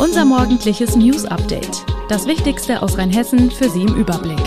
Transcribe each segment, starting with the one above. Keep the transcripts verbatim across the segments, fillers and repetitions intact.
Unser morgendliches News-Update. Das Wichtigste aus Rheinhessen für Sie im Überblick.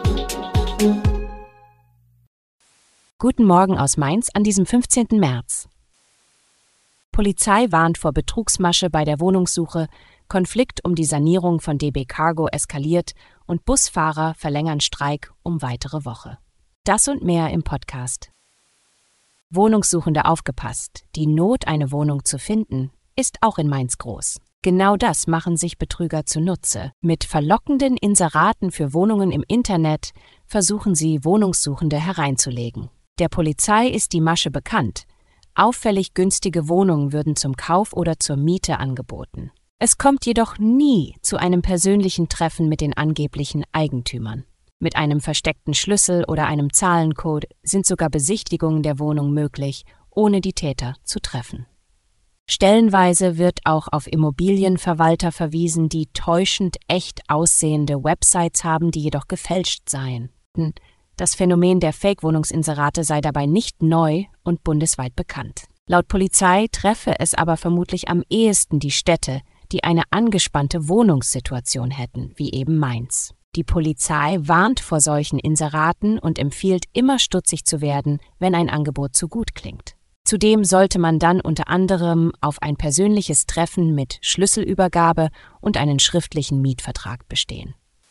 Guten Morgen aus Mainz an diesem fünfzehnten März. Polizei warnt vor Betrugsmasche bei der Wohnungssuche, Konflikt um die Sanierung von D B Cargo eskaliert und Busfahrer verlängern Streik um weitere Woche. Das und mehr im Podcast. Wohnungssuchende aufgepasst, die Not, eine Wohnung zu finden, ist auch in Mainz groß. Genau das machen sich Betrüger zunutze. Mit verlockenden Inseraten für Wohnungen im Internet versuchen sie, Wohnungssuchende hereinzulegen. Der Polizei ist die Masche bekannt. Auffällig günstige Wohnungen würden zum Kauf oder zur Miete angeboten. Es kommt jedoch nie zu einem persönlichen Treffen mit den angeblichen Eigentümern. Mit einem versteckten Schlüssel oder einem Zahlencode sind sogar Besichtigungen der Wohnung möglich, ohne die Täter zu treffen. Stellenweise wird auch auf Immobilienverwalter verwiesen, die täuschend echt aussehende Websites haben, die jedoch gefälscht seien. Das Phänomen der Fake-Wohnungsinserate sei dabei nicht neu und bundesweit bekannt. Laut Polizei treffe es aber vermutlich am ehesten die Städte, die eine angespannte Wohnungssituation hätten, wie eben Mainz. Die Polizei warnt vor solchen Inseraten und empfiehlt, immer stutzig zu werden, wenn ein Angebot zu gut klingt. Zudem sollte man dann unter anderem auf ein persönliches Treffen mit Schlüsselübergabe und einen schriftlichen Mietvertrag bestehen.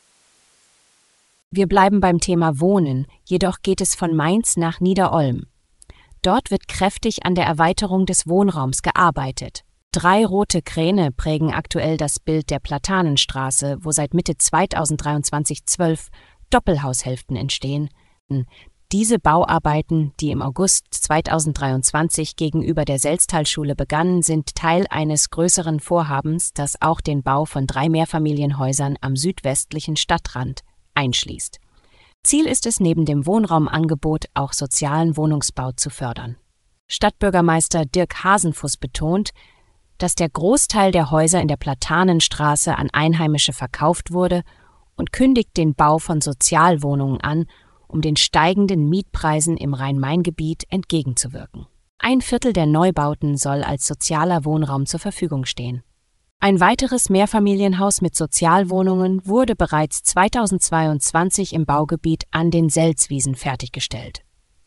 Wir bleiben beim Thema Wohnen, jedoch geht es von Mainz nach Niederolm. Dort wird kräftig an der Erweiterung des Wohnraums gearbeitet. Drei rote Kräne prägen aktuell das Bild der Platanenstraße, wo seit Mitte zweitausenddreiundzwanzig zwölf Doppelhaushälften entstehen. Diese Bauarbeiten, die im August zweitausenddreiundzwanzig gegenüber der Selztalschule begannen, sind Teil eines größeren Vorhabens, das auch den Bau von drei Mehrfamilienhäusern am südwestlichen Stadtrand einschließt. Ziel ist es, neben dem Wohnraumangebot auch sozialen Wohnungsbau zu fördern. Stadtbürgermeister Dirk Hasenfuss betont, dass der Großteil der Häuser in der Platanenstraße an Einheimische verkauft wurde und kündigt den Bau von Sozialwohnungen an, um den steigenden Mietpreisen im Rhein-Main-Gebiet entgegenzuwirken. Ein Viertel der Neubauten soll als sozialer Wohnraum zur Verfügung stehen. Ein weiteres Mehrfamilienhaus mit Sozialwohnungen wurde bereits zweitausendzweiundzwanzig im Baugebiet an den Selzwiesen fertiggestellt.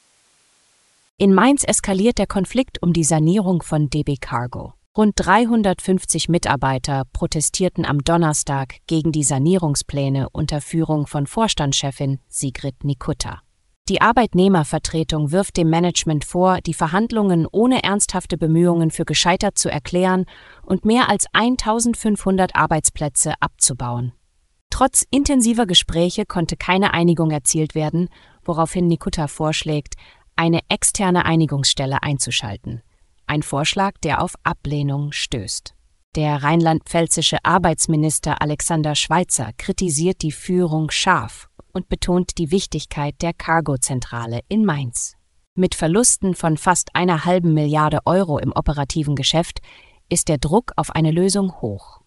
In Mainz eskaliert der Konflikt um die Sanierung von D B Cargo. Rund dreihundertfünfzig Mitarbeiter protestierten am Donnerstag gegen die Sanierungspläne unter Führung von Vorstandschefin Sigrid Nikutta. Die Arbeitnehmervertretung wirft dem Management vor, die Verhandlungen ohne ernsthafte Bemühungen für gescheitert zu erklären und mehr als eintausendfünfhundert Arbeitsplätze abzubauen. Trotz intensiver Gespräche konnte keine Einigung erzielt werden, woraufhin Nikutta vorschlägt, eine externe Einigungsstelle einzuschalten. Ein Vorschlag, der auf Ablehnung stößt. Der rheinland-pfälzische Arbeitsminister Alexander Schweitzer kritisiert die Führung scharf und betont die Wichtigkeit der Cargo-Zentrale in Mainz. Mit Verlusten von fast einer halben Milliarde Euro im operativen Geschäft ist der Druck auf eine Lösung hoch.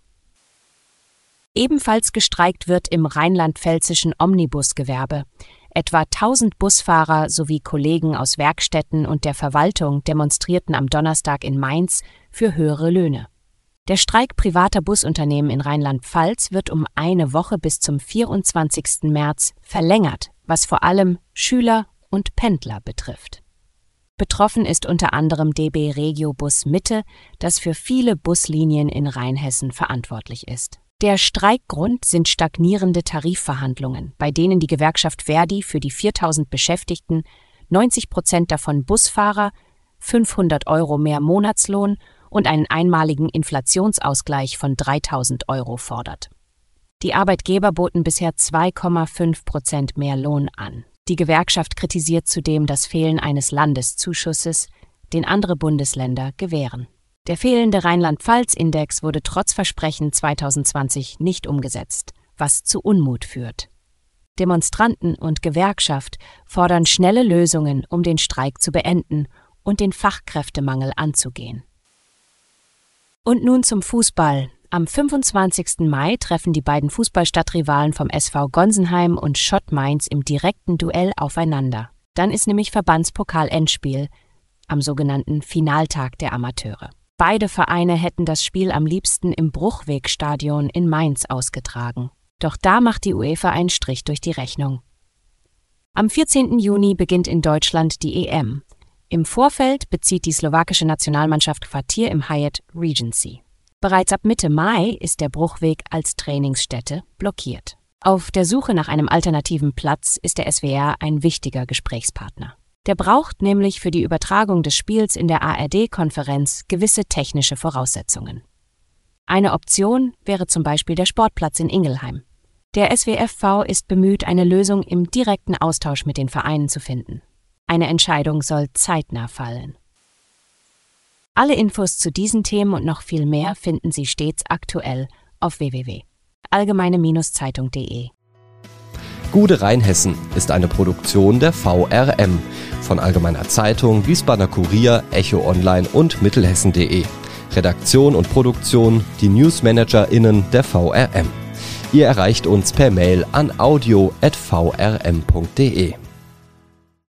Ebenfalls gestreikt wird im rheinland-pfälzischen Omnibusgewerbe. Etwa tausend Busfahrer sowie Kollegen aus Werkstätten und der Verwaltung demonstrierten am Donnerstag in Mainz für höhere Löhne. Der Streik privater Busunternehmen in Rheinland-Pfalz wird um eine Woche bis zum vierundzwanzigsten März verlängert, was vor allem Schüler und Pendler betrifft. Betroffen ist unter anderem D B Regiobus Mitte, das für viele Buslinien in Rheinhessen verantwortlich ist. Der Streikgrund sind stagnierende Tarifverhandlungen, bei denen die Gewerkschaft Verdi für die viertausend Beschäftigten, neunzig Prozent davon Busfahrer, fünfhundert Euro mehr Monatslohn und einen einmaligen Inflationsausgleich von dreitausend Euro fordert. Die Arbeitgeber boten bisher zwei Komma fünf Prozent mehr Lohn an. Die Gewerkschaft kritisiert zudem das Fehlen eines Landeszuschusses, den andere Bundesländer gewähren. Der fehlende Rheinland-Pfalz-Index wurde trotz Versprechen zweitausendzwanzig nicht umgesetzt, was zu Unmut führt. Demonstranten und Gewerkschaft fordern schnelle Lösungen, um den Streik zu beenden und den Fachkräftemangel anzugehen. Und nun zum Fußball. Am fünfundzwanzigsten Mai treffen die beiden Fußballstadtrivalen vom S V Gonsenheim und Schott Mainz im direkten Duell aufeinander. Dann ist nämlich Verbandspokal-Endspiel am sogenannten Finaltag der Amateure. Beide Vereine hätten das Spiel am liebsten im Bruchwegstadion in Mainz ausgetragen. Doch da macht die UEFA einen Strich durch die Rechnung. Am vierzehnten Juni beginnt in Deutschland die E M. Im Vorfeld bezieht die slowakische Nationalmannschaft Quartier im Hyatt Regency. Bereits ab Mitte Mai ist der Bruchweg als Trainingsstätte blockiert. Auf der Suche nach einem alternativen Platz ist der S W R ein wichtiger Gesprächspartner. Der braucht nämlich für die Übertragung des Spiels in der A R D-Konferenz gewisse technische Voraussetzungen. Eine Option wäre zum Beispiel der Sportplatz in Ingelheim. Der S W F V ist bemüht, eine Lösung im direkten Austausch mit den Vereinen zu finden. Eine Entscheidung soll zeitnah fallen. Alle Infos zu diesen Themen und noch viel mehr finden Sie stets aktuell auf w w w punkt allgemeine Zeitung punkt de. Gute Rheinhessen ist eine Produktion der V R M von Allgemeiner Zeitung, Wiesbadener Kurier, Echo Online und Mittelhessen punkt de. Redaktion und Produktion die NewsmanagerInnen der V R M. Ihr erreicht uns per Mail an audio at v r m punkt de.